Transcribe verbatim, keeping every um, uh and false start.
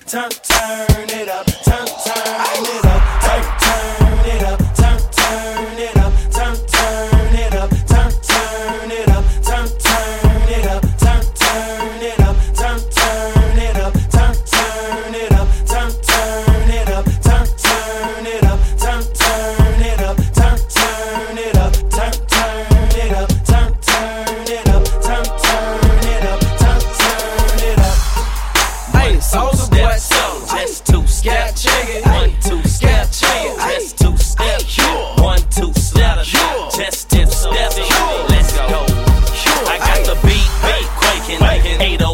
turn, turn it up, turn, turn it up, turn, turn it up, turn, turn it up, turn, turn it up, turn, turn it up, turn, turn it up, turn, turn it up, turn, turn it up, turn, turn it up, turn, turn it up, turn, turn it up, turn, turn it up, turn, turn it up, turn, turn it up, turn, turn it up, turn, turn it up, turn, turn it up. Hey, Soulja Boy, so just two step, check it, one two step, just two step, one two step, just two step. Let's go. I got the beat, beat quaking, eight